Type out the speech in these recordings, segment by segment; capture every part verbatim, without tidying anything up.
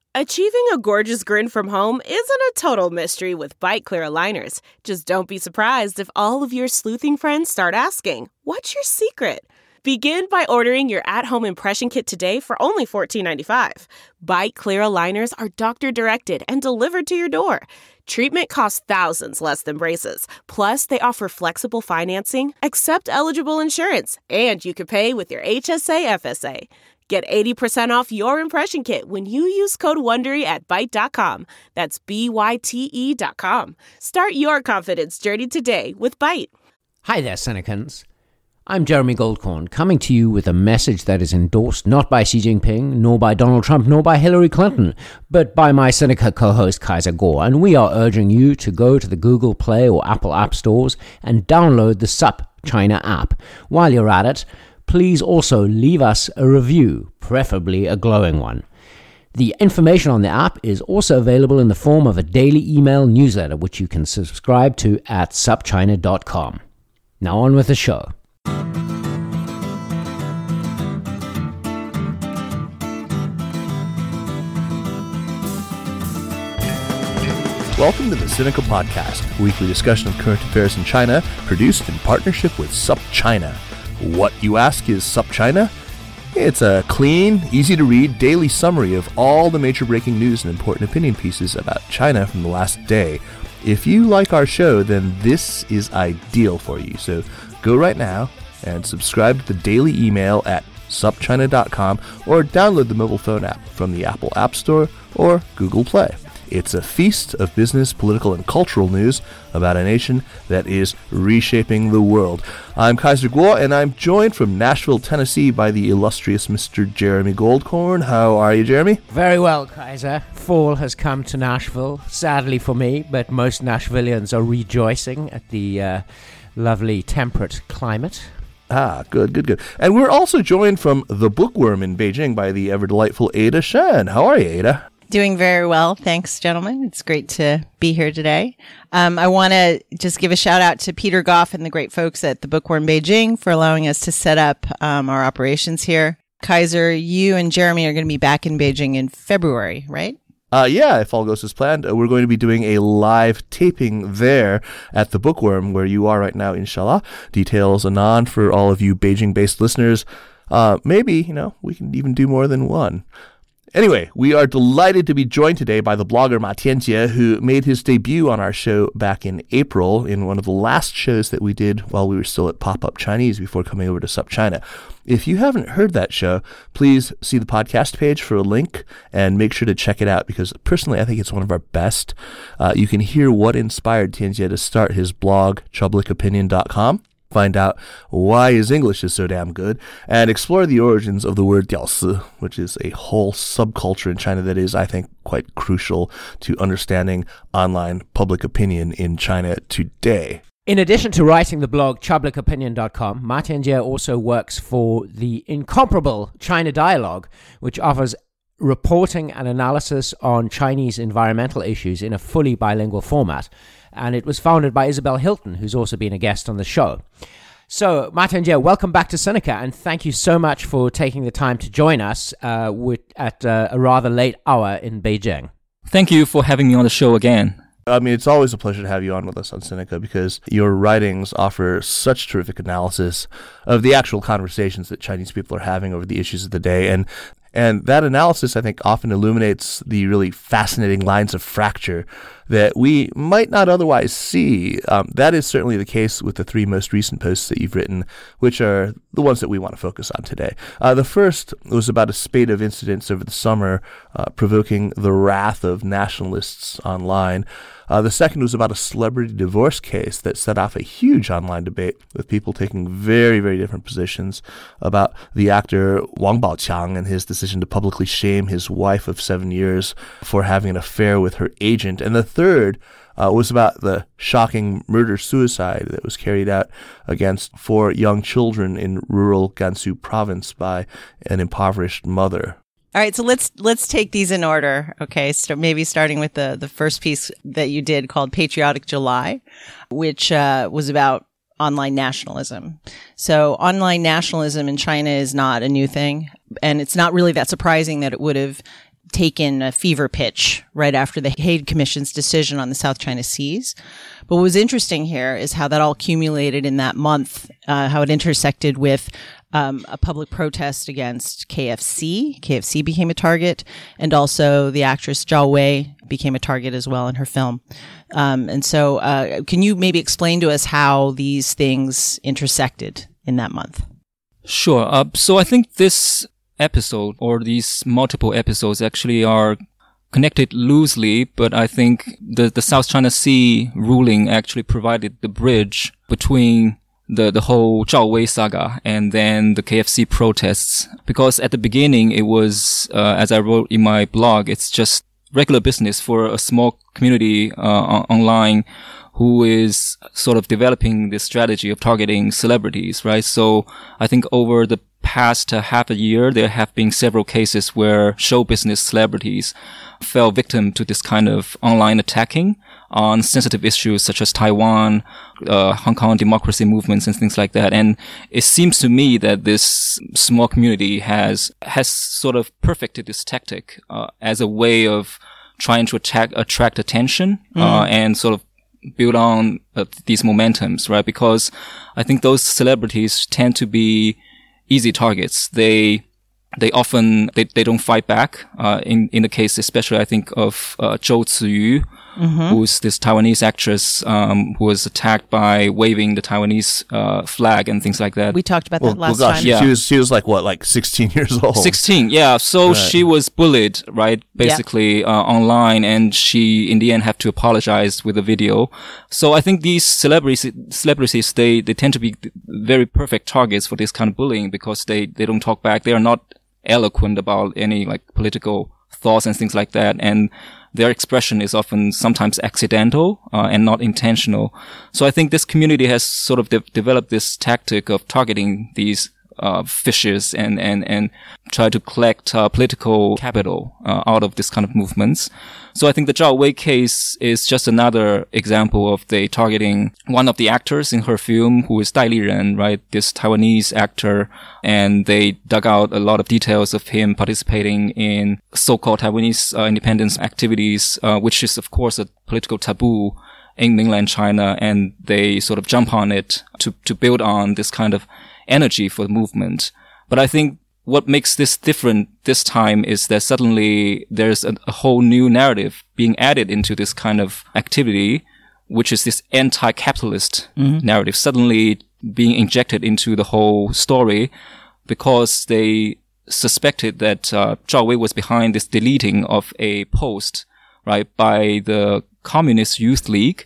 Achieving a gorgeous grin from home isn't a total mystery with Byte Clear aligners. Just don't be surprised if all of your sleuthing friends start asking, "What's your secret?" Begin by ordering your at-home impression kit today for only fourteen ninety-five. Byte Clear aligners are doctor-directed and delivered to your door. Treatment costs thousands less than braces. Plus, they offer flexible financing, accept eligible insurance, and you can pay with your H S A F S A. Get eighty percent off your impression kit when you use code WONDERY at byte dot com. That's B Y T E dot com. Start your confidence journey today with Byte. Hi there, Senecans. I'm Jeremy Goldkorn, coming to you with a message that is endorsed not by Xi Jinping, nor by Donald Trump, nor by Hillary Clinton, but by my Seneca co-host Kaiser Gore, and we are urging you to go to the Google Play or Apple App Stores and download the Sup China app. While you're at it, please also leave us a review, preferably a glowing one. The information on the app is also available in the form of a daily email newsletter, which you can subscribe to at sup china dot com. Now on with the show. Welcome to the Sinica Podcast, a weekly discussion of current affairs in China, produced in partnership with SupChina. What, you ask, is SupChina? It's a clean, easy-to-read daily summary of all the major breaking news and important opinion pieces about China from the last day. If you like our show, then this is ideal for you. So go right now and subscribe to the daily email at sup china dot com or download the mobile phone app from the Apple App Store or Google Play. It's a feast of business, political, and cultural news about a nation that is reshaping the world. I'm Kaiser Kuo, and I'm joined from Nashville, Tennessee by the illustrious Mister Jeremy Goldkorn. How are you, Jeremy? Very well, Kaiser. Fall has come to Nashville, sadly for me, but most Nashvillians are rejoicing at the uh, lovely temperate climate. Ah, good, good, good. And we're also joined from the Bookworm in Beijing by the ever-delightful Ada Shen. How are you, Ada? Doing very well. Thanks, gentlemen. It's great to be here today. Um, I want to just give a shout out to Peter Goff and the great folks at the Bookworm Beijing for allowing us to set up um, our operations here. Kaiser, you and Jeremy are going to be back in Beijing in February, right? Uh, yeah, if all goes as planned, uh, we're going to be doing a live taping there at the Bookworm, where you are right now, inshallah. Details anon for all of you Beijing-based listeners. Uh, maybe, you know, we can even do more than one. Anyway, we are delighted to be joined today by the blogger Ma Tianjie, who made his debut on our show back in April in one of the last shows that we did while we were still at Pop-Up Chinese before coming over to SupChina. If you haven't heard that show, please see the podcast page for a link and make sure to check it out, because personally I think it's one of our best. Uh, you can hear what inspired Tianjie to start his blog, chublik opinion dot com. Find out why his English is so damn good, and explore the origins of the word 屌丝, which is a whole subculture in China that is, I think, quite crucial to understanding online public opinion in China today. In addition to writing the blog chublik opinion dot com, Ma Tianjie also works for the incomparable China Dialogue, which offers reporting and analysis on Chinese environmental issues in a fully bilingual format. And it was founded by Isabel Hilton, who's also been a guest on the show. So, Ma Tianjie, welcome back to Sinica, and thank you so much for taking the time to join us uh, with, at uh, a rather late hour in Beijing. Thank you for having me on the show again. I mean, it's always a pleasure to have you on with us on Sinica, because your writings offer such terrific analysis of the actual conversations that Chinese people are having over the issues of the day. And And that analysis, I think, often illuminates the really fascinating lines of fracture that we might not otherwise see. Um, that is certainly the case with the three most recent posts that you've written, which are the ones that we want to focus on today. Uh, the first was about a spate of incidents over the summer uh, provoking the wrath of nationalists online. Uh, the second was about a celebrity divorce case that set off a huge online debate with people taking very, very different positions about the actor Wang Baoqiang and his decision to publicly shame his wife of seven years for having an affair with her agent. And the third uh, was about the shocking murder-suicide that was carried out against four young children in rural Gansu province by an impoverished mother. All right, so let's let's take these in order. Okay, so maybe starting with the the first piece that you did called Patriotic July, which uh, was about online nationalism. So online nationalism in China is not a new thing, and it's not really that surprising that it would have taken a fever pitch right after the Hague Commission's decision on the South China Seas. But what was interesting here is how that all accumulated in that month, uh, how it intersected with um, a public protest against K F C. K F C became a target, and also the actress Zhao Wei became a target as well in her film. Um, and so uh, can you maybe explain to us how these things intersected in that month? Sure. Uh, so I think this episode or these multiple episodes actually are connected loosely, but I think the, the South China Sea ruling actually provided the bridge between the, the whole Zhao Wei saga and then the K F C protests. Because at the beginning, it was, uh, as I wrote in my blog, it's just regular business for a small community uh, online who is sort of developing this strategy of targeting celebrities, right? So I think over the past uh, half a year, there have been several cases where show business celebrities fell victim to this kind of online attacking on sensitive issues such as Taiwan, uh, Hong Kong democracy movements and things like that. And it seems to me that this small community has, has sort of perfected this tactic, uh, as a way of trying to attack, attract attention, mm. uh, and sort of build on uh, these momentums, right? Because I think those celebrities tend to be easy targets. They, they often, they, they don't fight back. Uh, in, in the case, especially, I think of, uh, Zhou Ziyu, mm-hmm. who's this Taiwanese actress, um, who was attacked by waving the Taiwanese, uh, flag and things like that. We talked about well, that last well, gosh, time. Yeah. Yeah. She was, she was like, what, like sixteen years old? sixteen, yeah. So right. she was bullied, right? Basically, yeah. uh, online, and she, in the end, had to apologize with a video. So I think these celebrities, celebrities, they, they tend to be very perfect targets for this kind of bullying because they, they don't talk back. They are not eloquent about any, like, political thoughts and things like that. And their expression is often sometimes accidental, uh, and not intentional. So I think this community has sort of de- developed this tactic of targeting these uh, fishes and, and, and try to collect uh, political capital uh, out of this kind of movements. So I think the Zhao Wei case is just another example of they targeting one of the actors in her film, who is Dai Liren, right? This Taiwanese actor. And they dug out a lot of details of him participating in so-called Taiwanese uh, independence activities, uh, which is, of course, a political taboo in mainland China. And they sort of jump on it to, to build on this kind of energy for the movement. But I think what makes this different this time is that suddenly there's a, a whole new narrative being added into this kind of activity, which is this anti-capitalist mm-hmm. narrative suddenly being injected into the whole story because they suspected that uh, Zhao Wei was behind this deleting of a post, right, by the Communist Youth League,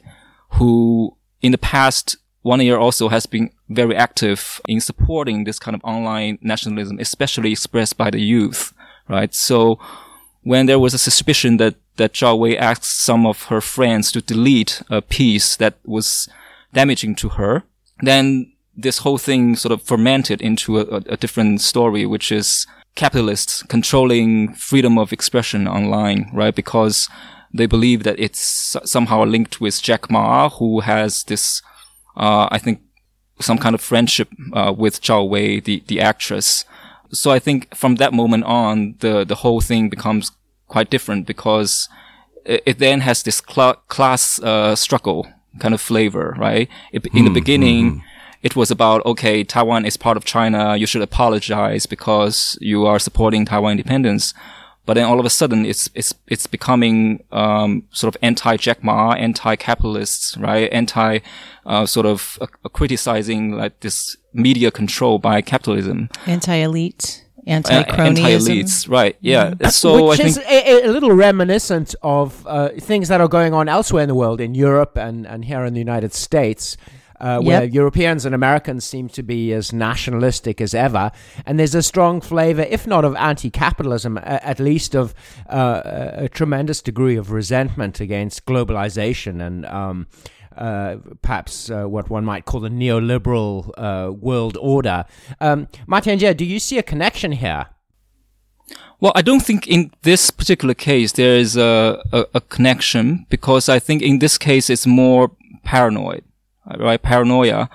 who in the past one year also has been very active in supporting this kind of online nationalism, especially expressed by the youth, right? So when there was a suspicion that, that Zhao Wei asked some of her friends to delete a piece that was damaging to her, then this whole thing sort of fermented into a, a different story, which is capitalists controlling freedom of expression online, right? Because they believe that it's somehow linked with Jack Ma, who has this, uh, I think, some kind of friendship, uh, with Zhao Wei, the, the actress. So I think from that moment on, the, the whole thing becomes quite different because it, it then has this cl- class, uh, struggle kind of flavor, right? It, in mm, the beginning, mm. it was about, okay, Taiwan is part of China. You should apologize because you are supporting Taiwan independence. But then all of a sudden, it's, it's, it's becoming, um, sort of anti-Jack Ma, anti-capitalists, right? Anti, uh, sort of uh, criticizing like this media control by capitalism. Anti-elite, anti-cronyism. Uh, anti-elites, right. Yeah. Mm-hmm. So Which I is think a, a little reminiscent of, uh, things that are going on elsewhere in the world, in Europe and, and here in the United States. Uh, where Yep. Europeans and Americans seem to be as nationalistic as ever. And there's a strong flavor, if not of anti-capitalism, a- at least of uh, a tremendous degree of resentment against globalization and um, uh, perhaps uh, what one might call the neoliberal uh, world order. Um, Ma Tianjie, do you see a connection here? Well, I don't think in this particular case there is a, a, a connection because I think in this case it's more paranoid. Right, paranoia,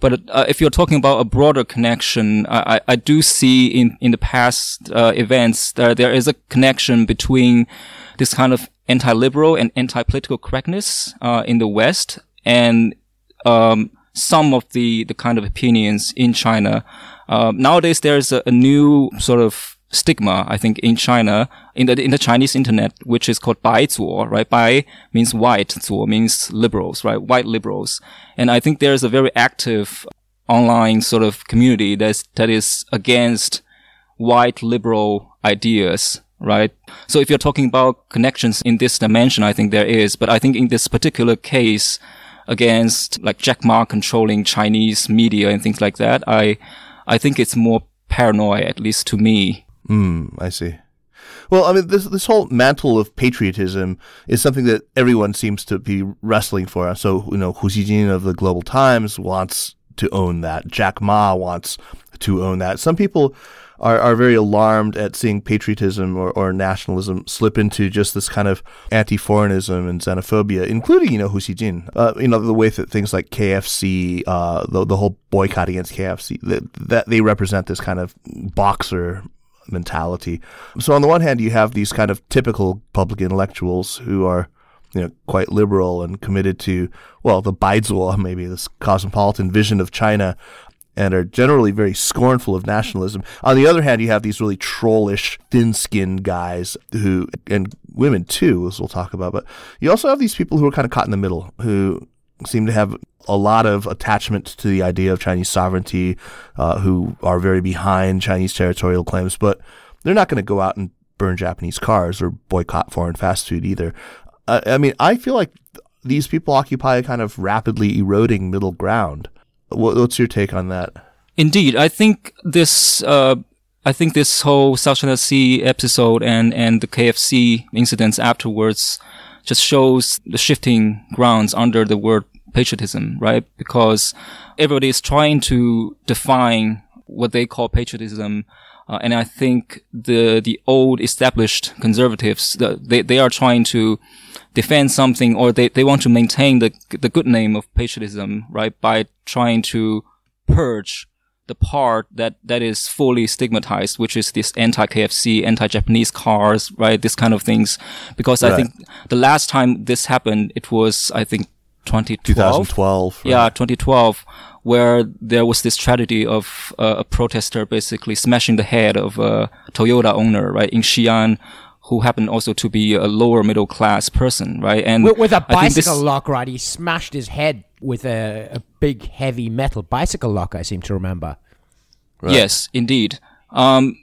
But uh, if you're talking about a broader connection, I, I do see in, in the past uh, events that there is a connection between this kind of anti-liberal and anti-political correctness uh, in the West and um, some of the, the kind of opinions in China. Uh, nowadays, there's a, a new sort of stigma, I think, in China, in the in the Chinese internet, which is called Bai Zuo, right? Bai means white, Zuo means liberals, right? White liberals. And I think there's a very active online sort of community that's, that is against white liberal ideas, right? So if you're talking about connections in this dimension, I think there is. But I think in this particular case, against like Jack Ma controlling Chinese media and things like that, I I think it's more paranoia, at least to me. Mm, I see. Well, I mean, this this whole mantle of patriotism is something that everyone seems to be wrestling for. So, you know, Hu Xijin of the Global Times wants to own that. Jack Ma wants to own that. Some people are, are very alarmed at seeing patriotism or, or nationalism slip into just this kind of anti-foreignism and xenophobia, including, you know, Hu Xijin. Uh, you know, the way that things like K F C, uh, the, the whole boycott against K F C, that, that they represent this kind of boxer mentality. So on the one hand, you have these kind of typical public intellectuals who are, you know, quite liberal and committed to, well, the Baizuo, maybe this cosmopolitan vision of China, and are generally very scornful of nationalism. On the other hand, you have these really trollish, thin-skinned guys who, and women too, as we'll talk about, but you also have these people who are kind of caught in the middle, who seem to have a lot of attachment to the idea of Chinese sovereignty, uh, who are very behind Chinese territorial claims, but they're not going to go out and burn Japanese cars or boycott foreign fast food either. Uh, I mean, I feel like these people occupy a kind of rapidly eroding middle ground. What, what's your take on that? Indeed, I think this, uh, I think this whole South China Sea episode and, and the K F C incidents afterwards just shows the shifting grounds under the word patriotism, right? Because everybody is trying to define what they call patriotism. Uh, and I think the, the old established conservatives, the, they, they are trying to defend something, or they, they want to maintain the, the good name of patriotism, right? By trying to purge the part that, that is fully stigmatized, which is this anti-K F C, anti-Japanese cars, right? This kind of things. Because right. I think the last time this happened, it was, I think, twenty twelve. twenty twelve. Right. Yeah, twenty twelve, where there was this tragedy of uh, a protester basically smashing the head of a Toyota owner, right, in Xi'an, who happened also to be a lower middle class person, right? And with, with a bicycle this, lock, right? He smashed his head with a, a big, heavy metal bicycle lock, I seem to remember. Right. Yes, indeed. Um,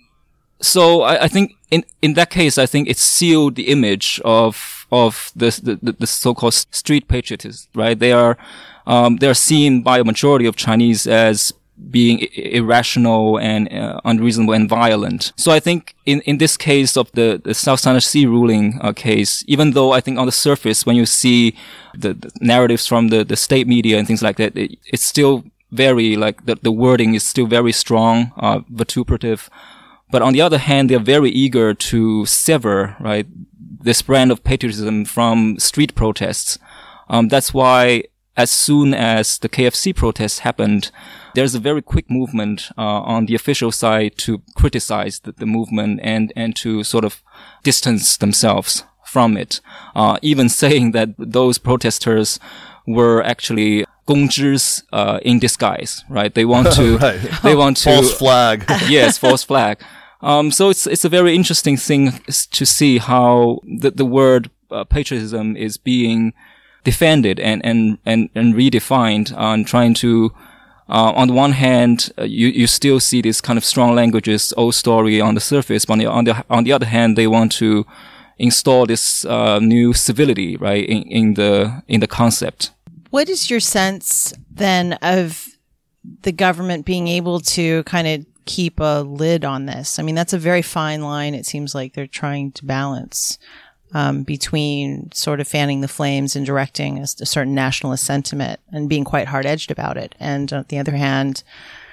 so I, I think in, in that case, I think it sealed the image of, of this, the, the, the so-called street patriotists, right? They are, um, they are seen by a majority of Chinese as being I- irrational and uh, unreasonable and violent. So I think in, in this case of the, the South China Sea ruling uh, case, even though I think on the surface, when you see the, the narratives from the, the state media and things like that, it, it's still very, like, the, the wording is still very strong, uh, vituperative. But on the other hand, they're very eager to sever, right, this brand of patriotism from street protests. Um, that's why as soon as the K F C protests happened, there's a very quick movement uh, on the official side to criticize the, the movement and, and to sort of distance themselves from it. Uh, even saying that those protesters were actually gongzhis uh, in disguise, right? They want to, right. they want to false flag. Yes, false flag. Um, so it's it's a very interesting thing to see how the the word uh, patriotism is being defended and and and, and redefined on trying to. Uh, on the one hand, uh, you you still see this kind of strong languages, old story on the surface, but on the on the, on the other hand, they want to install this uh, new civility, right, in, in the in the concept. What is your sense then of the government being able to kind of keep a lid on this? I mean, that's a very fine line. It seems like they're trying to balance um, between sort of fanning the flames and directing a, a certain nationalist sentiment and being quite hard-edged about it. And on the other hand,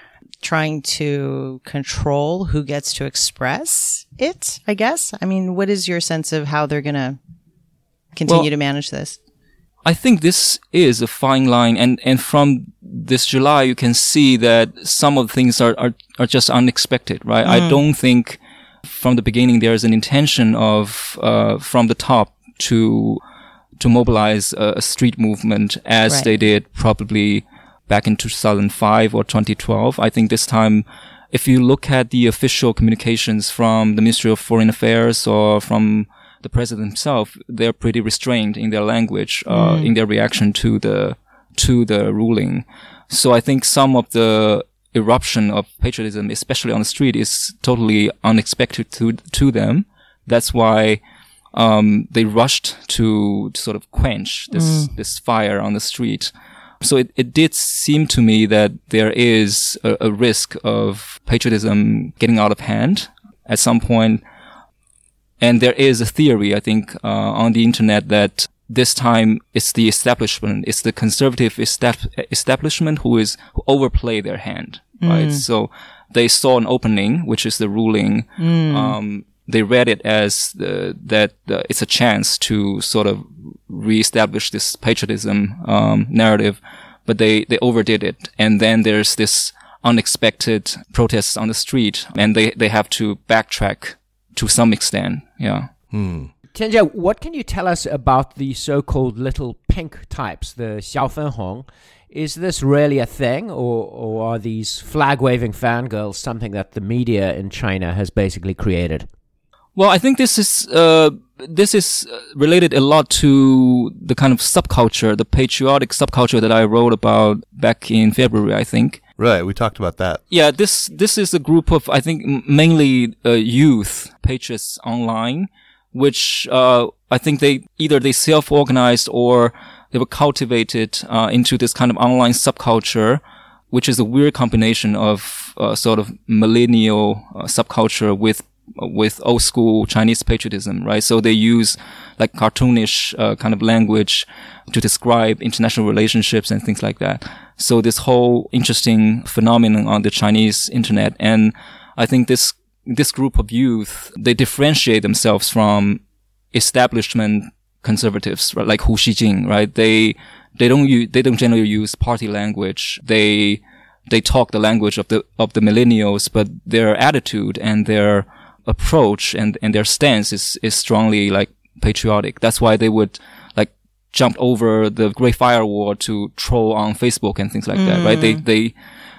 trying to control who gets to express it, I guess. I mean, what is your sense of how they're going to continue well, to manage this? I think this is a fine line, and, and from this July, you can see that some of the things are, are, are just unexpected, right? Mm. I don't think from the beginning there's an intention of, uh, from the top to, to mobilize a, a street movement as right. they did probably back in two thousand five or twenty twelve. I think this time, if you look at the official communications from the Ministry of Foreign Affairs or from the president himself, they're pretty restrained in their language, uh, mm. in their reaction to the, to the ruling. So I think some of the eruption of patriotism, especially on the street, is totally unexpected to, to them. That's why, um, they rushed to, to sort of quench this, mm. this fire on the street. So it, it did seem to me that there is a, a risk of patriotism getting out of hand at some point. And there is a theory, I think, uh, on the internet that this time it's the establishment, it's the conservative estab- establishment who is, who overplay their hand, mm. right? So they saw an opening, which is the ruling. Mm. Um, they read it as the, that uh, it's a chance to sort of reestablish this patriotism, um, narrative, but they, they overdid it. And then there's this unexpected protests on the street, and they, they have to backtrack to some extent, yeah. Hmm. Tianjia, what can you tell us about the so-called little pink types, the Xiaofenhong? Is this really a thing, or, or are these flag-waving fangirls something that the media in China has basically created? Well, I think this is uh, this is related a lot to the kind of subculture, the patriotic subculture that I wrote about back in February, I think. Right, we talked about that. Yeah, this this is a group of, I think, mainly uh, youth patriots online, which uh I think they either they self-organized or they were cultivated uh into this kind of online subculture, which is a weird combination of uh, sort of millennial uh, subculture with with old school Chinese patriotism, right? So they use like cartoonish uh, kind of language to describe international relationships and things like that. So this whole interesting phenomenon on the Chinese internet. And I think this, this group of youth, they differentiate themselves from establishment conservatives, right? Like Hu Xijing, right? They, they don't use, they don't generally use party language. They, they talk the language of the, of the millennials, but their attitude and their approach and, and their stance is, is strongly like patriotic. That's why they would like jump over the Great Firewall to troll on Facebook and things like mm. that, right? They, they,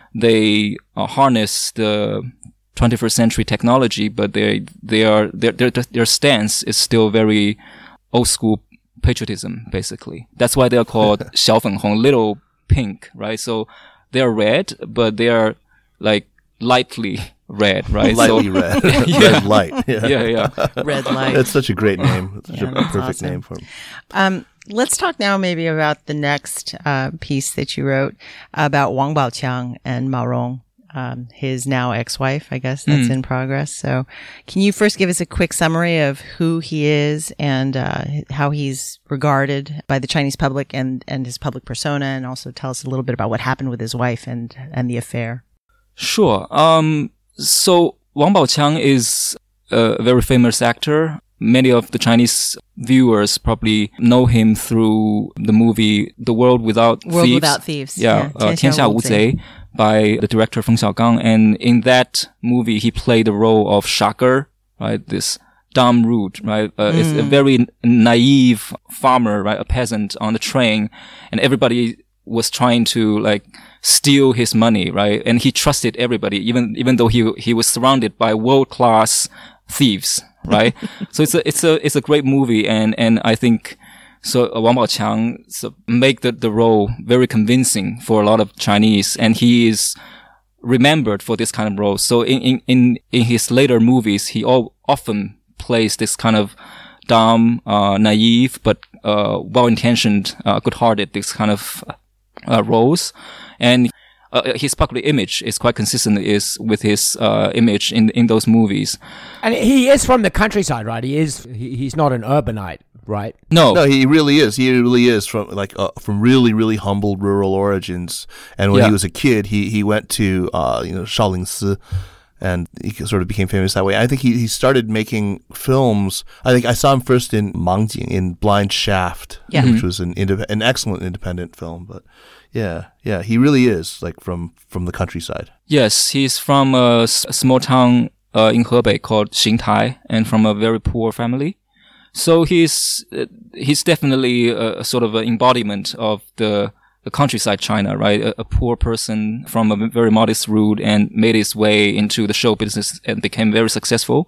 they uh, harness the twenty-first century technology, but they, they are, their, their, their stance is still very old school patriotism, basically. That's why they're called Xiaofenhong, little pink, right? So they're red, but they're like lightly red, right? Lightly so, red. yeah. Red light. Yeah, yeah. yeah. Red light. That's such a great name. It's such yeah, a perfect awesome. name for him. Um, let's talk now maybe about the next uh, piece that you wrote about Wang Baoqiang and Mao Rong, um, his now ex-wife, I guess that's mm. in progress. So can you first give us a quick summary of who he is and uh, how he's regarded by the Chinese public and, and his public persona, and also tell us a little bit about what happened with his wife and, and the affair? Sure. Um, so Wang Baoqiang is a very famous actor. Many of the Chinese viewers probably know him through the movie The World Without World Thieves. Without Thieves. Yeah, yeah. Uh, 天下无贼 by the director Feng Xiaogang. And in that movie, he played the role of Shager, right? This dumb rude, right? Uh, mm. It's a very naive farmer, right? A peasant on the train. And everybody was trying to like steal his money, right? And he trusted everybody, even, even though he, he was surrounded by world-class thieves, right? So it's a, it's a, it's a great movie. And, and I think, so uh, Wang Baoqiang so make the, the role very convincing for a lot of Chinese, and he is remembered for this kind of role. So in, in, in, in his later movies, he all, often plays this kind of dumb, uh, naive, but, uh, well-intentioned, uh, good-hearted, this kind of, uh, roles. And, uh, his public image is quite consistent is with his, uh, image in, in those movies. And he is from the countryside, right? He is, he, he's not an urbanite, right? No. No, he really is. He really is from like, uh, from really, really humble rural origins. And when yeah. he was a kid, he, he went to, uh, you know, Shaolingsi. and he sort of became famous that way. I think he, he started making films. I think I saw him first in Mangjing, in Blind Shaft, Yeah. which was an indep- an excellent independent film. But yeah, yeah, he really is like from, from the countryside. Yes, he's from a, s- a small town uh, in Hebei called Xingtai, and from a very poor family. So he's uh, he's definitely a, a sort of an embodiment of the the countryside China, right? A, a poor person from a very modest root and made his way into the show business and became very successful.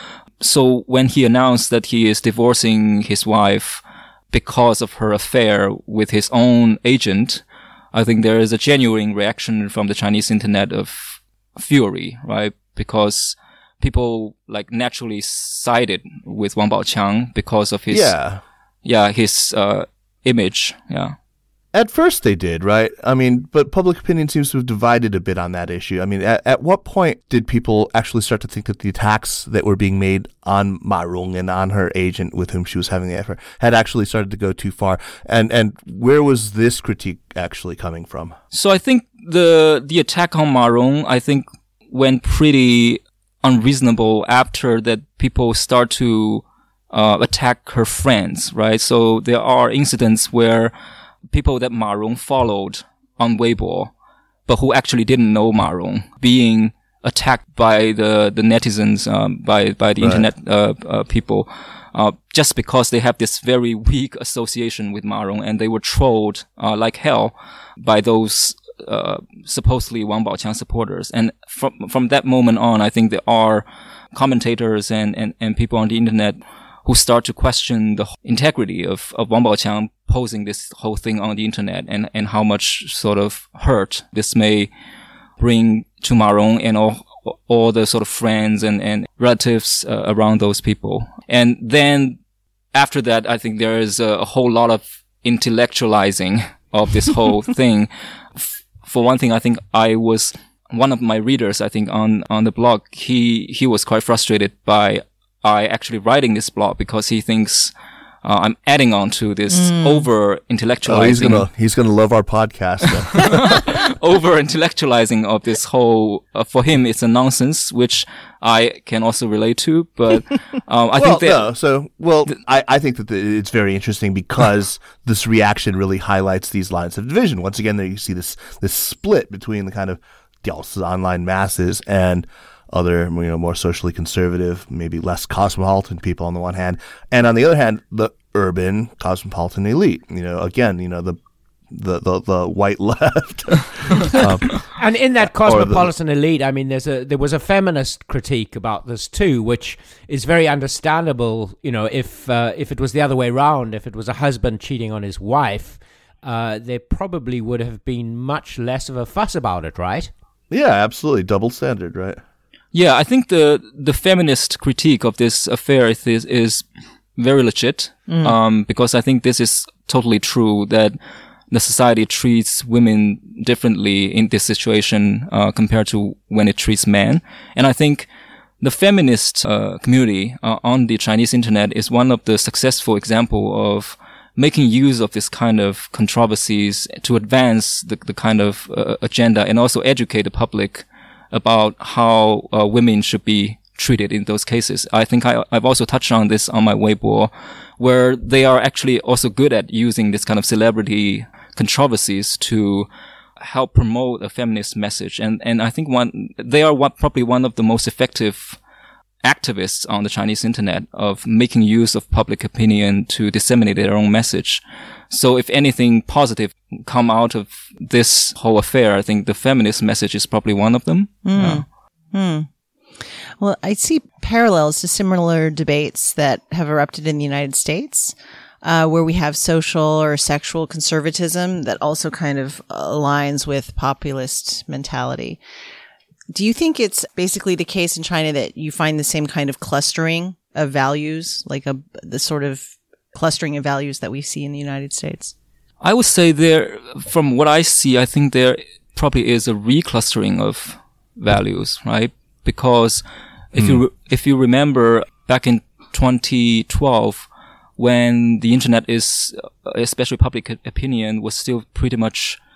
So when he announced that he is divorcing his wife because of her affair with his own agent, I think there is a genuine reaction from the Chinese internet of fury, right? Because people like naturally sided with Wang Baoqiang because of his, Yeah. yeah, his, uh, image. Yeah. At first they did, right? I mean, but public opinion seems to have divided a bit on that issue. I mean, at, at what point did people actually start to think that the attacks that were being made on Ma Rong and on her agent with whom she was having the affair had actually started to go too far? And and where was this critique actually coming from? So I think the, the attack on Ma Rong, I think went pretty unreasonable after that people start to, uh, attack her friends, right? So there are incidents where people that Ma Rong followed on Weibo, but who actually didn't know Ma Rong, being attacked by the, the netizens, um, by, by the Right. internet, uh, uh, people, uh, just because they have this very weak association with Ma Rong, and they were trolled, uh, like hell by those, uh, supposedly Wang Baoqiang supporters. And from, from that moment on, I think there are commentators and, and, and people on the internet who start to question the integrity of, of Wang Baoqiang posing this whole thing on the internet, and, and how much sort of hurt this may bring to Ma Rong and all, all the sort of friends and, and relatives uh, around those people. And then after that, I think there is a, a whole lot of intellectualizing of this whole thing. F- for one thing, I think I was one of my readers, I think on, on the blog, he, he was quite frustrated by I actually writing this blog because he thinks uh, I'm adding on to this mm. over intellectualizing. Oh, he's gonna he's gonna love our podcast. Over intellectualizing of this whole. Uh, for him, it's a nonsense, which I can also relate to. But um, I well, think that no, so well, th- I I think that the, it's very interesting because this reaction really highlights these lines of division. Once again, there you see this this split between the kind of Diaosi online masses and other, you know, more socially conservative, maybe less cosmopolitan people on the one hand, and on the other hand, the urban cosmopolitan elite. You know, again, you know, the the the, the white left. um, and in that cosmopolitan the, elite, I mean, there's a there was a feminist critique about this too, which is very understandable. You know, if uh, if it was the other way around, if it was a husband cheating on his wife, uh, there probably would have been much less of a fuss about it, right? Yeah, absolutely, double standard, right? Yeah, I think the the feminist critique of this affair is is very legit, mm. um, because I think this is totally true that the society treats women differently in this situation uh, compared to when it treats men. And I think the feminist uh, community uh, on the Chinese internet is one of the successful example of making use of this kind of controversies to advance the, the kind of uh, agenda and also educate the public about how uh, women should be treated in those cases. I think I, I've also touched on this on my Weibo, where they are actually also good at using this kind of celebrity controversies to help promote a feminist message. And, and I think one, they are one, probably one of the most effective activists on the Chinese internet of making use of public opinion to disseminate their own message. So if anything positive come out of this whole affair, I think the feminist message is probably one of them. Mm. Yeah. Hmm. Well, I see parallels to similar debates that have erupted in the United States, uh, where we have social or sexual conservatism that also kind of aligns with populist mentality. Do you think it's basically the case in China that you find the same kind of clustering of values, like a the sort of clustering of values that we see in the United States? I would say there, from what I see, I think there probably is a reclustering of values, right? Because if mm. you if you remember back in twenty twelve, when the internet is, especially public opinion, was still pretty much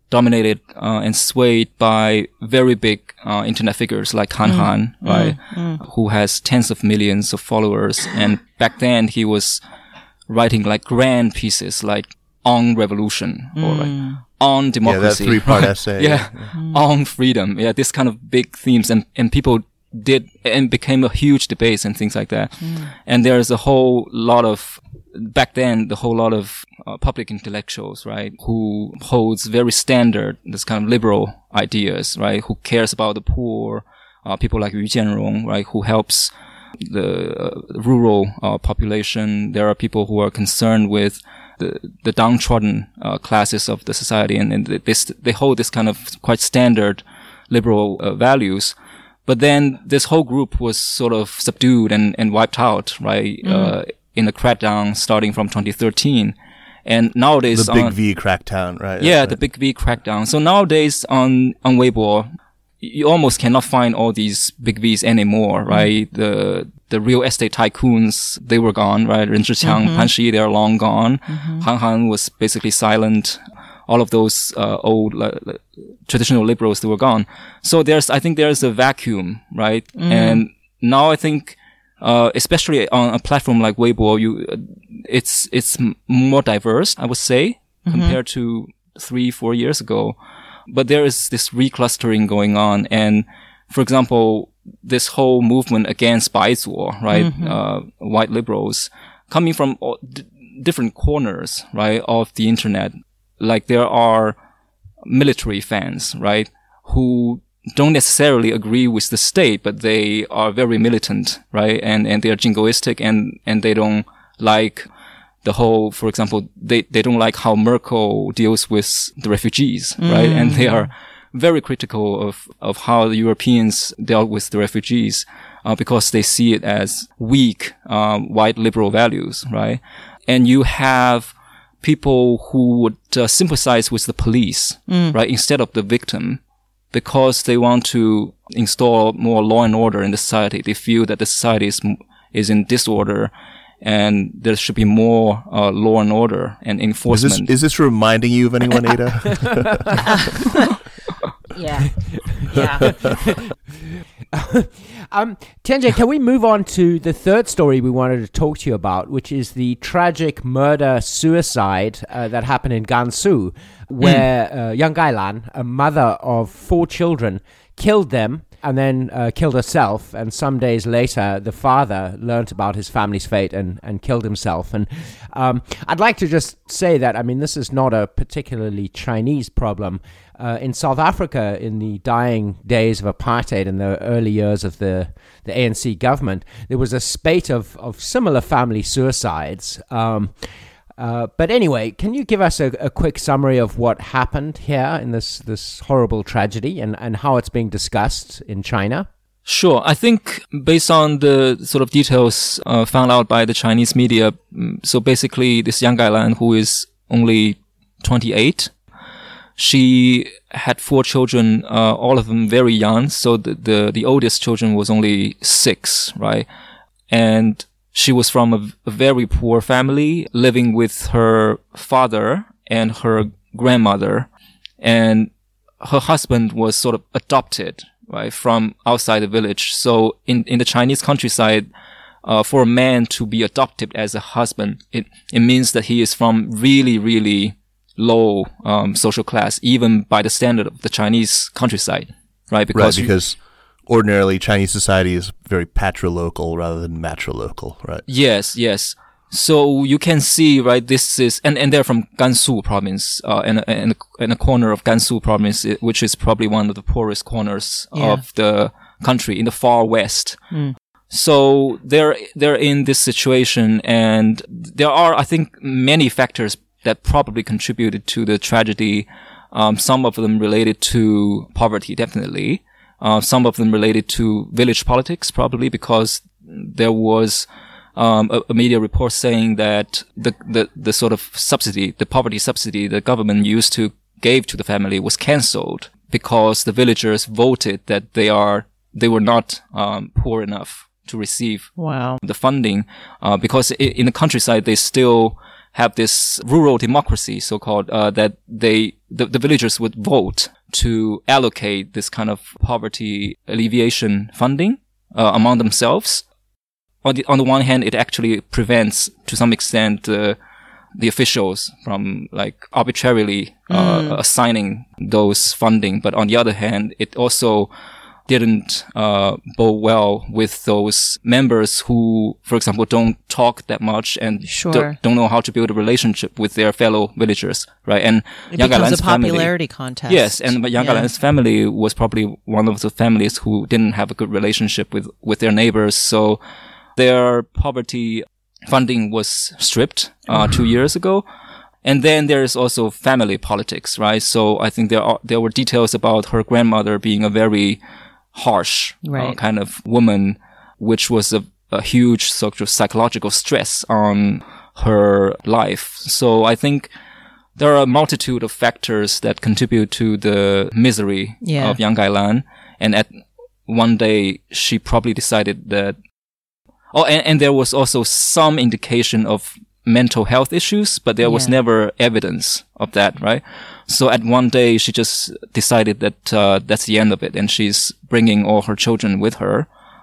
dominated uh, and swayed by very big uh, internet figures like Han mm. Han, right, mm. Mm. who has tens of millions of followers. And back then he was writing like grand pieces like on revolution mm. or like on democracy. Yeah, that three-part right? essay. Yeah, mm. on freedom. Yeah, this kind of big themes, and and people did and became a huge debate and things like that. Mm. And there's a whole lot of back then the whole lot of uh, public intellectuals, right, who holds very standard this kind of liberal ideas, right, who cares about the poor, uh, people like Yu Jianrong, right, who helps the uh, rural uh, population. There are people who are concerned with the the downtrodden uh, classes of the society, and, and this they hold this kind of quite standard liberal uh, values. But then this whole group was sort of subdued and, and wiped out, right, mm. uh, in the crackdown starting from twenty thirteen. And nowadays... The big on, V crackdown, right? Yeah, right. the big V crackdown. So nowadays on, on Weibo, you almost cannot find all these big Vs anymore, right? Mm. The the real estate tycoons, they were gone, right? Ren Zhiqiang, mm-hmm. Pan Shi, they're long gone. Mm-hmm. Han Han was basically silent. All of those uh, old uh, traditional liberals, they were gone. So there's, I think there's a vacuum, right? Mm. And now I think, uh, especially on a platform like Weibo, you, uh, it's it's m- more diverse, I would say, mm-hmm. compared to three, four years ago. But there is this reclustering going on, and for example, this whole movement against Baizuo, right, mm-hmm. uh, white liberals, coming from all d- different corners, right, of the internet. Like there are military fans, right, who don't necessarily agree with the state, but they are very militant, right, and and they are jingoistic, and and they don't like the whole, for example, they they don't like how Merkel deals with the refugees, mm. right, and they are very critical of of how the Europeans dealt with the refugees, uh, because they see it as weak, um, white liberal values, right, and you have people who would uh, sympathize with the police, mm. right, instead of the victim, because they want to install more law and order in the society. They feel that the society is, is in disorder, and there should be more uh, law and order and enforcement. Is this, is this reminding you of anyone, Ada? yeah. Yeah. um, Tianjie, can we move on to the third story we wanted to talk to you about, which is the tragic murder-suicide uh, that happened in Gansu, where uh, Yang Gailan, a mother of four children, killed them and then uh, killed herself. And some days later, the father learned about his family's fate and, and killed himself. And um, I'd like to just say that, I mean, this is not a particularly Chinese problem. Uh, in South Africa, in the dying days of apartheid, in the early years of the, the A N C government, there was a spate of, of similar family suicides. Um, uh, but anyway, can you give us a, a quick summary of what happened here in this, this horrible tragedy, and, and how it's being discussed in China? Sure. I think based on the sort of details uh, found out by the Chinese media, so basically this Yang Gailan, who is only twenty-eight, she had four children, uh, all of them very young. So the, the, the oldest children was only six, right? And she was from a, a very poor family, living with her father and her grandmother. And her husband was sort of adopted, right, from outside the village. So in, in the Chinese countryside, uh, for a man to be adopted as a husband, it, it means that he is from really, really low um, social class, even by the standard of the Chinese countryside, right? Because, right, because you, ordinarily Chinese society is very patrilocal rather than matrilocal, right? Yes, yes. So you can see, right, this is, and, and they're from Gansu province, uh, in, in, in a corner of Gansu province, which is probably one of the poorest corners yeah. of the country in the far west. Mm. So they're, they're in this situation, and there are, I think, many factors that probably contributed to the tragedy. Um, some of them related to poverty, definitely. Uh, some of them related to village politics, probably because there was um, a, a media report saying that the, the the sort of subsidy, the poverty subsidy the government used to give to the family was cancelled because the villagers voted that they are they were not um, poor enough to receive wow. the funding. Uh, because in the countryside they still have this rural democracy, so-called, uh, that they, the, the villagers would vote to allocate this kind of poverty alleviation funding, uh, among themselves. On the, on the one hand, it actually prevents, to some extent, uh, the officials from, like, arbitrarily, uh, mm. assigning those funding. But on the other hand, it also didn't uh bode well with those members who, for example, don't talk that much and sure. do, don't know how to build a relationship with their fellow villagers, right? And it Yang becomes Gailan's a popularity family, contest. Yes, and Yang yeah. Gailan's family was probably one of the families who didn't have a good relationship with with their neighbors, so their poverty funding was stripped uh two years ago. And then there's also family politics, right? So I think there are there were details about her grandmother being a very harsh right. uh, kind of woman, which was a, a huge sort of psychological stress on her life. So I think there are a multitude of factors that contribute to the misery yeah. of Yang Gailan. And at one day, she probably decided that, oh, and, and there was also some indication of mental health issues, but there was yeah. never evidence of that, right? So at one day, she just decided that uh, that's the end of it, and she's bringing all her children with her.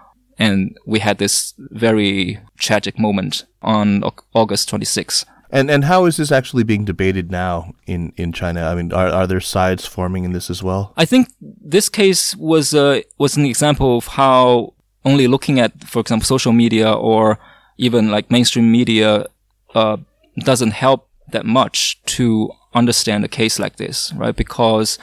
And we had this very tragic moment on August twenty-sixth. And and how is this actually being debated now in, in China? I mean, are are there sides forming in this as well? I think this case was uh, was an example of how only looking at, for example, social media or even like mainstream media uh, doesn't help that much to understand a case like this, right? Because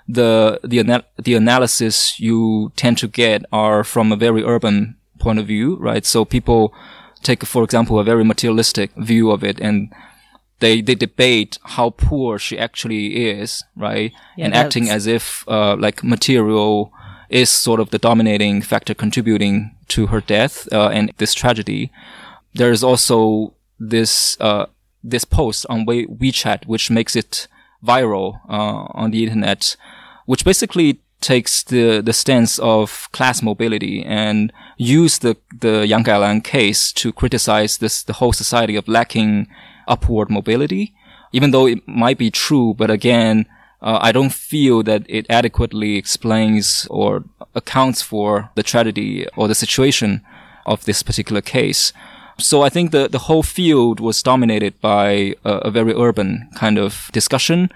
the the ana- the analysis you tend to get are from a very urban point of view, right? So people take, for example, a very materialistic view of it, and they they debate how poor she actually is, right? Yeah, and acting as if uh, like material is sort of the dominating factor contributing to her death uh, and this tragedy. There is also this uh, this post on We- WeChat, which makes it viral uh, on the internet, which basically takes the the stance of class mobility and use the the Yang Gailan case to criticize this the whole society of lacking upward mobility, even though it might be true. But again, uh, I don't feel that it adequately explains or accounts for the tragedy or the situation of this particular case. So I think the, the whole field was dominated by a, a very urban kind of discussion,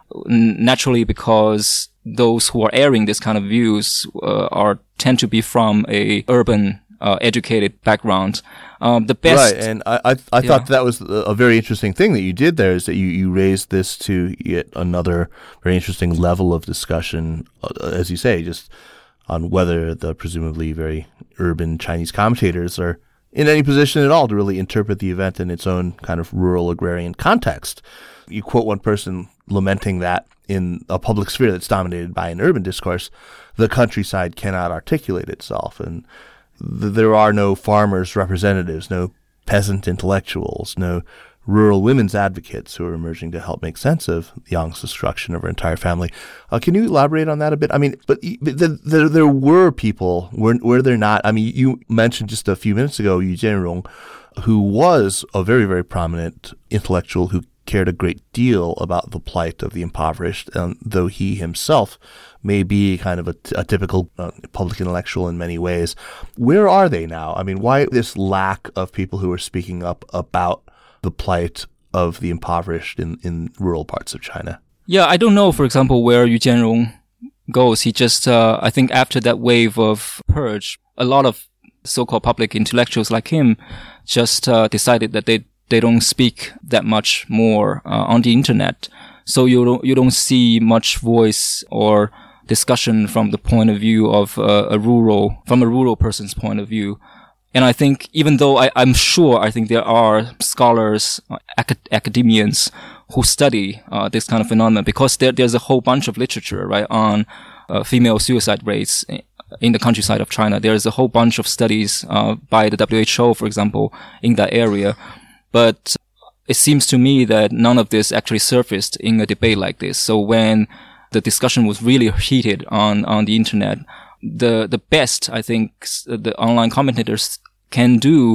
n- naturally because those who are airing this kind of views uh, are tend to be from a urban, uh, educated background. Um, the best, right? And I I, I yeah. thought that was a very interesting thing that you did there, is that you, you raised this to yet another very interesting level of discussion, uh, as you say, just on whether the presumably very urban Chinese commentators are in any position at all to really interpret the event in its own kind of rural agrarian context. You quote one person lamenting that in a public sphere that's dominated by an urban discourse, the countryside cannot articulate itself, and th- there are no farmers' representatives, no peasant intellectuals, no rural women's advocates who are emerging to help make sense of Yang's destruction of her entire family. Uh, can you elaborate on that a bit? I mean, but the, the, the, there were people, were, were there not? I mean, you mentioned just a few minutes ago Yu Jianrong, who was a very, very prominent intellectual who cared a great deal about the plight of the impoverished, um, though he himself may be kind of a, a typical uh, public intellectual in many ways. Where are they now? I mean, why this lack of people who are speaking up about the plight of the impoverished in, in rural parts of China? Yeah, I don't know, for example, where Yu Jianrong goes. He just, uh, I think after that wave of purge, a lot of so-called public intellectuals like him just uh, decided that they they don't speak that much more uh, on the internet. So you don't, you don't see much voice or discussion from the point of view of uh, a rural, from a rural person's point of view. And I think, even though I, I'm sure, I think there are scholars, uh, acad- academians who study uh, this kind of phenomenon, because there, there's a whole bunch of literature, right, on uh, female suicide rates in the countryside of China. There's a whole bunch of studies uh, by the W H O, for example, in that area. But it seems to me that none of this actually surfaced in a debate like this. So when the discussion was really heated on, on the internet, the, the best I think the online commentators can do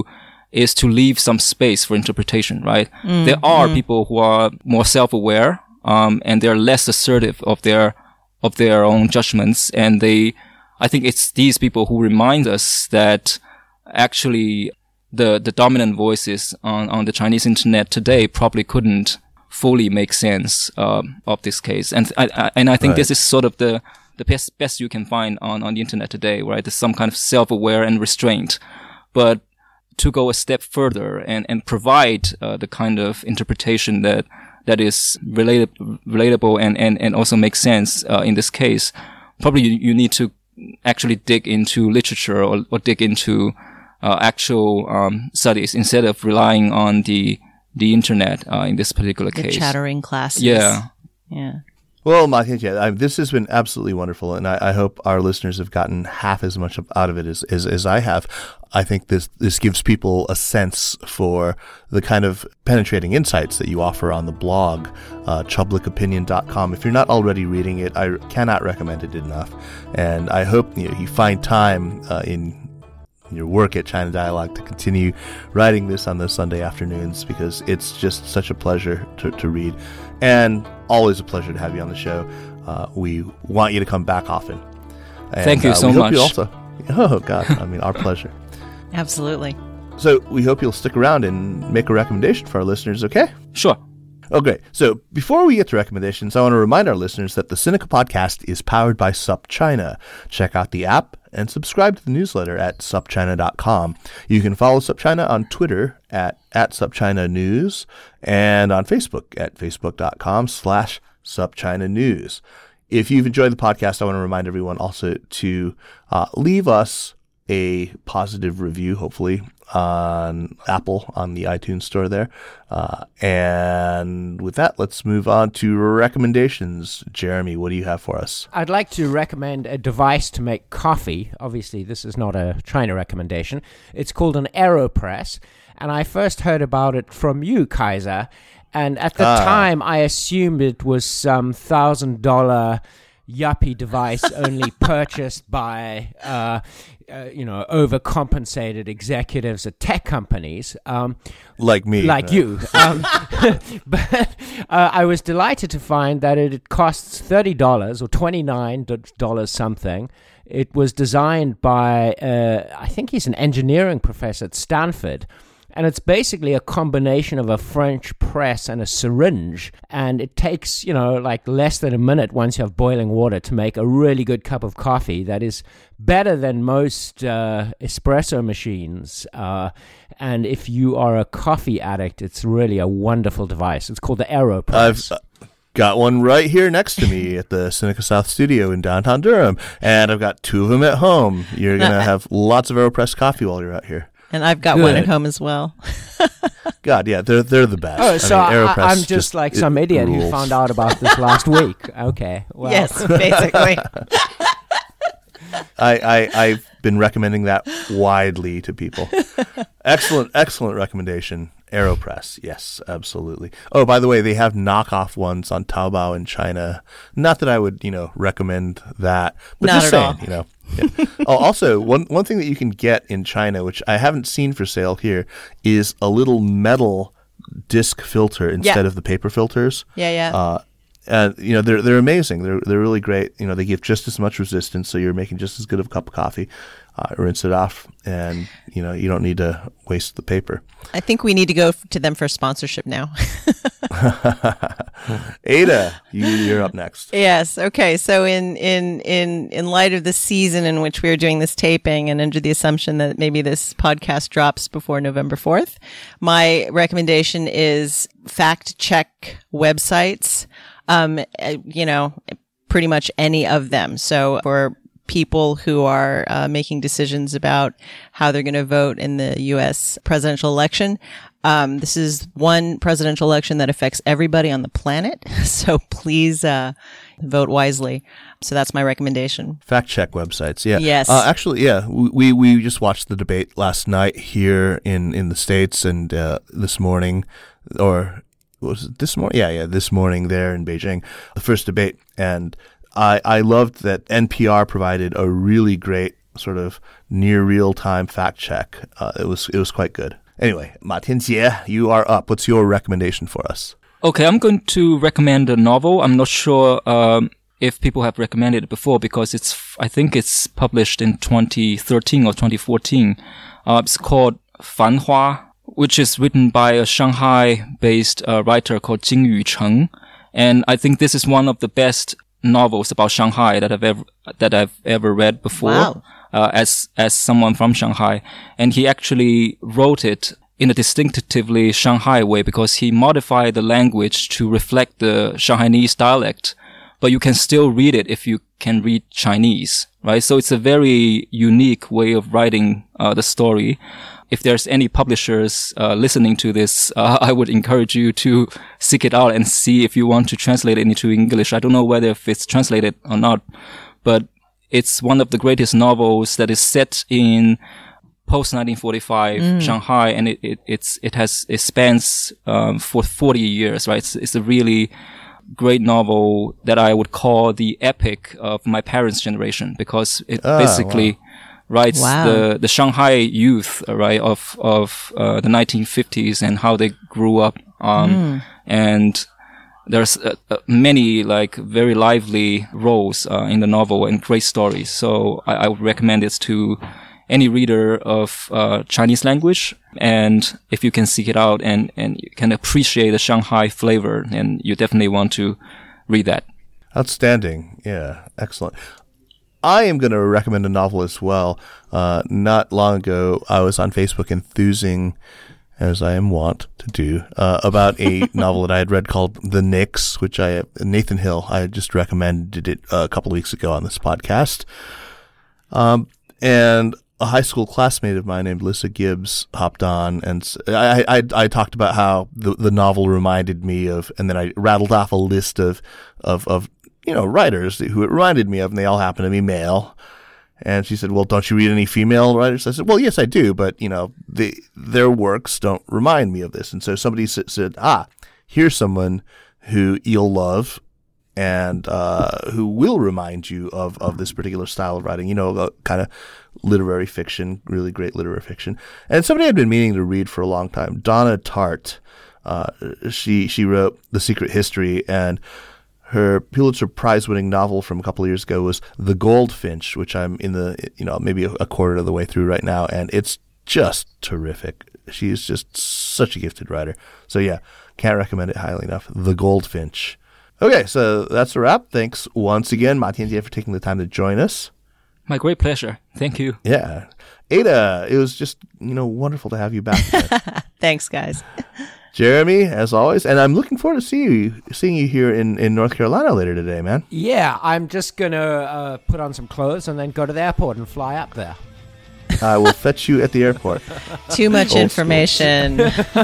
is to leave some space for interpretation, right? Mm, there are mm. people who are more self-aware, um, and they're less assertive of their, of their own judgments. And they, I think it's these people who remind us that actually the, the dominant voices on, on the Chinese internet today probably couldn't fully make sense, um, of this case. And I, I and I think right. this is sort of the, the best, best you can find on, on the internet today, right? There's some kind of self-aware and restraint. But to go a step further and, and provide uh, the kind of interpretation that that is related, relatable and, and, and also makes sense uh, in this case, probably you, you need to actually dig into literature or, or dig into uh, actual um, studies instead of relying on the the internet uh, in this particular The case. chattering classes. Yeah. Yeah. Well, Matija, I, this has been absolutely wonderful, and I, I hope our listeners have gotten half as much out of it as, as, as I have. I think this this gives people a sense for the kind of penetrating insights that you offer on the blog, uh, chublik opinion dot com. If you're not already reading it, I cannot recommend it enough. And I hope you know, you find time uh, in your work at China Dialogue to continue writing this on those Sunday afternoons, because it's just such a pleasure to, to read, and always a pleasure to have you on the show. Uh, we want you to come back often. And, Thank you uh, so we hope much. You also, oh God, I mean, our pleasure. Absolutely. So we hope you'll stick around and make a recommendation for our listeners, okay? Sure. Okay, so before we get to recommendations, I want to remind our listeners that the Sinica podcast is powered by SupChina. Check out the app and subscribe to the newsletter at sup china dot com. You can follow SupChina on Twitter at, at SupChinaNews and on Facebook at facebook.com slash SupChinaNews. If you've enjoyed the podcast, I want to remind everyone also to uh, leave us a positive review, hopefully, on Apple, on the iTunes store there. Uh, and with that, let's move on to recommendations. Jeremy, what do you have for us? I'd like to recommend a device to make coffee. Obviously, this is not a China recommendation. It's called an AeroPress, and I first heard about it from you, Kaiser. And at the Ah. time, I assumed it was some thousand dollar yuppie device only purchased by, uh, uh, you know, overcompensated executives at tech companies. Um, Like me. like right? you. Um, but uh, I was delighted to find that it costs thirty dollars or twenty-nine dollars something. It was designed by, uh, I think he's an engineering professor at Stanford. And it's basically a combination of a French press and a syringe. And it takes, you know, like less than a minute once you have boiling water to make a really good cup of coffee that is better than most uh, espresso machines. Uh, and if you are a coffee addict, it's really a wonderful device. It's called the AeroPress. I've uh, got one right here next to me at the Sinica South studio in downtown Durham. And I've got two of them at home. You're going to have lots of AeroPress coffee while you're out here. And I've got Good. one at home as well. God, yeah, they're they're the best. Oh, so I mean, I, AeroPress I'm just, like some it idiot who rules. found out about this last week. Okay. Well. Yes, basically. I, I, I've been recommending that widely to people. Excellent, excellent recommendation. AeroPress. Yes, absolutely. Oh, by the way, they have knockoff ones on Taobao in China. Not that I would, you know, recommend that, but Not just at saying, all. you know. Yeah. Oh, also, one one thing that you can get in China, which I haven't seen for sale here, is a little metal disc filter instead Yeah. of the paper filters. Yeah, yeah. Uh, and you know they're they're amazing. They're they're really great. You know they give just as much resistance, so you're making just as good of a cup of coffee. Uh, rinse it off, and you know you don't need to waste the paper. I think we need to go f- to them for sponsorship now. Ada, you you're up next. Yes. Okay. So in, in, in, in light of the season in which we are doing this taping and under the assumption that maybe this podcast drops before November fourth, my recommendation is fact check websites. Um, uh, you know, pretty much any of them. So for people who are uh, making decisions about how they're going to vote in the U S presidential election. Um, this is one presidential election that affects everybody on the planet. So please uh, vote wisely. So that's my recommendation. Fact check websites. Yeah. Yes. Uh, actually, yeah. We we just watched the debate last night here in, in the States, and uh, this morning, or was it this morning? Yeah, yeah. This morning there in Beijing, the first debate, and I I loved that N P R provided a really great sort of near real time fact check. Uh, it was it was quite good. Anyway, Ma Tianjie, you are up. What's your recommendation for us? Okay, I'm going to recommend a novel. I'm not sure um, if people have recommended it before because it's, I think it's published in twenty thirteen or twenty fourteen. Uh, it's called Fan Hua, which is written by a Shanghai-based uh, writer called Jing Yucheng. And I think this is one of the best novels about Shanghai that I've ever, that I've ever read before. Wow. Uh, as, as someone from Shanghai. And he actually wrote it in a distinctively Shanghai way because he modified the language to reflect the Shanghainese dialect, but you can still read it if you can read Chinese, right? So it's a very unique way of writing uh, the story. If there's any publishers uh, listening to this, uh, I would encourage you to seek it out and see if you want to translate it into English. I don't know whether if it's translated or not, but it's one of the greatest novels that is set in post nineteen forty-five mm. Shanghai, and it, it it's it has it spans um, for forty years, right? It's, it's a really great novel that I would call the epic of my parents' generation because it oh, basically wow. writes wow. the the Shanghai youth, right, of of uh, the nineteen fifties and how they grew up, um, mm. and there's uh, uh, many like very lively roles uh, in the novel and great stories. So I, I would recommend it to any reader of uh, Chinese language. And if you can seek it out and, and you can appreciate the Shanghai flavor, then you definitely want to read that. Outstanding. Yeah. Excellent. I am going to recommend a novel as well. Uh, not long ago, I was on Facebook enthusing, as I am wont to do, uh, about a novel that I had read called The Nix, which I, Nathan Hill, I just recommended it a couple of weeks ago on this podcast. Um, and a high school classmate of mine named Lissa Gibbs hopped on, and I, I, I talked about how the, the novel reminded me of, and then I rattled off a list of, of, of, you know, writers who it reminded me of, and they all happen to be male. And she said, well, don't you read any female writers? I said, well, yes, I do, but, you know, the, their works don't remind me of this. And so somebody said, ah, here's someone who you'll love and uh, who will remind you of, of this particular style of writing, you know, uh, kind of literary fiction, really great literary fiction. And somebody I'd been meaning to read for a long time, Donna Tartt. Uh, she, she wrote The Secret History, and her Pulitzer Prize-winning novel from a couple of years ago was The Goldfinch, which I'm in the, you know, maybe a quarter of the way through right now, and it's just terrific. She is just such a gifted writer. So yeah, can't recommend it highly enough. The Goldfinch. Okay, so that's a wrap. Thanks once again, Ma Tianjie, for taking the time to join us. My great pleasure. Thank you. Yeah. Ada, it was just, you know, wonderful to have you back. Thanks, guys. Jeremy, as always, and I'm looking forward to see you, seeing you here in, in North Carolina later today, man. Yeah, I'm just going to uh, put on some clothes and then go to the airport and fly up there. I will fetch you at the airport. Too much Old information.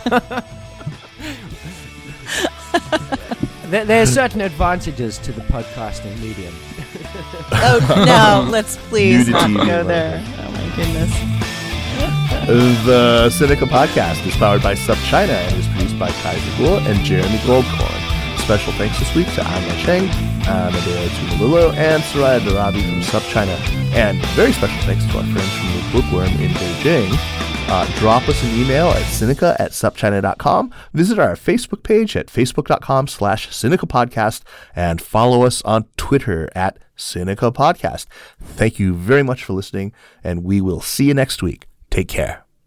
there, there are certain advantages to the podcasting medium. Oh, no, let's please not go there. Oh, my goodness. The Sinica Podcast is powered by SupChina and is produced by Kaiser Kuo and Jeremy Goldkorn. Special thanks this week to Anya Cheng, Amadeo Tunalulu, and Soraya Darabi from SupChina. And very special thanks to our friends from the Bookworm in Beijing. Uh, drop us an email at Sinica at supchina dot com. Visit our Facebook page at facebook.com slash Sinica Podcast and follow us on Twitter at Sinica Podcast. Thank you very much for listening, and we will see you next week. Take care.